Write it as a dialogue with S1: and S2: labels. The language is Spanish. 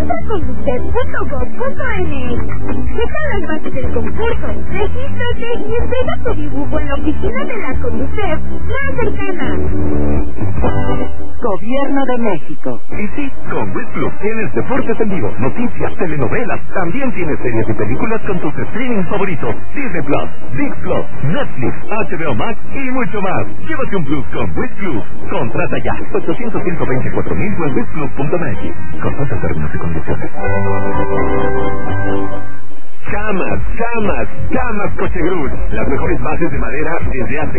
S1: Entra con conducef.gov.mx. Checa las bases del concurso, regístrate y entrega tu dibujo en la oficina de la Conducef más cercana.
S2: Gobierno de México.
S3: Y sí, con WIT Plus tienes deportes en vivo, noticias, telenovelas. También tienes series y películas con tus streaming favoritos. Disney Plus, ViX Plus, Netflix, HBO Max y mucho más. Llévate un Plus con WIT Plus. Contrata ya. 800-124,000 o en witplus.mx. Consulta términos y condiciones. Camas Coche Group. Las mejores bases de madera desde hace